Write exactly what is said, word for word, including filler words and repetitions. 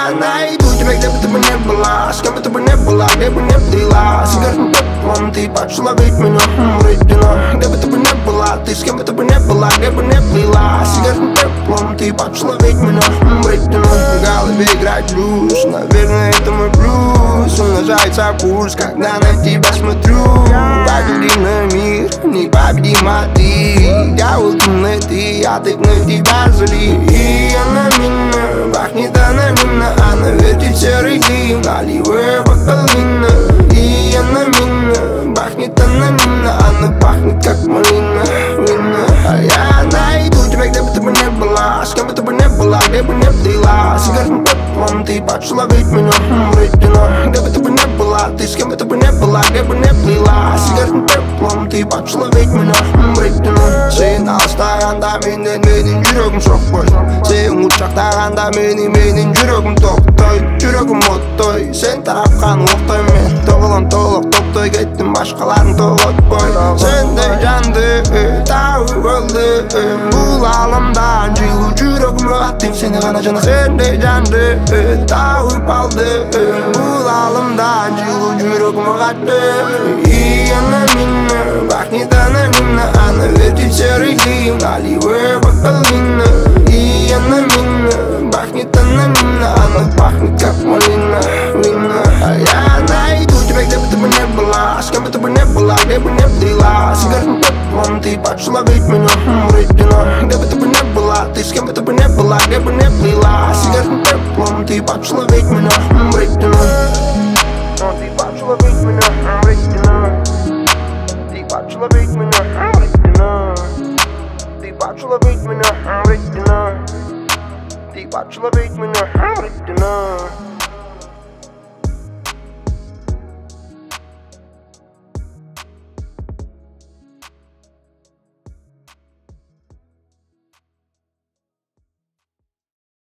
я найду тебя, где бы ты бы не была, с кем бы ты бы не была, где бы не плыла. Сигаретным пеплом ты поцеловить меня, вредина. Где бы ты бы не была, ты с кем бы ты бы не была, где бы не плыла. Сигаретным пеплом ты поцеловить меня, вредина. В голове играет блюз, наверное, это мой плюс. Умножается пульс, когда на тебя смотрю. Погляди на мир, непобедима ты. Я улыбный ты, а ты вновь тебя зли. И она меня пахнет анонимно, она вертит серый дым, наливая бокал вина. И она меня пахнет анонимно, она пахнет как малина, вина. А я найду тебя, где бы ты бы не была, с кем бы ты бы не была, где бы не плыла. Сигаретным пеплом ты поцеловить меня, вредина. Где бы ты бы не была, ты с кем бы ты бы не была, где бы не плыла. Сигаретным пеплом ты поцеловить меня, вредина. Сен алыстағанда менен менің жүрегім соқпай. Сен құшақтағанда мені менің жүрегім тоқтай. Жүрегім оттай, сен тарапқан оқтай мен. Тоғылын толық топтай кеттім, башқаларын тоғытпай. Сендей жанды тауып өлдім, бұл ғаламда жылу жүрегім аттым сені ғана жана. Сендей жанды тауып алдым, бұл ғаламда жылу жүрегім аттым. И она меня пахнет анонимно, она вертит серый дым, наливая бокал вина. И она меня пахнет анонимно, она пахнет как малина, вина. А я найду тебя, где бы ты бы не была, с кем бы ты бы не была, где бы не плыла. Сигаретным пеплом ты поцеловить меня, вредина. Где бы ты бы не была, ты с кем бы ты бы не была, где бы не плыла. Сигаретным пеплом ты поцеловить меня, вредина. Ты поцеловить меня, вредина. Ты поцеловить меня, вредина. Ты поцеловить меня, вредина. Ты поцеловить меня, вредина.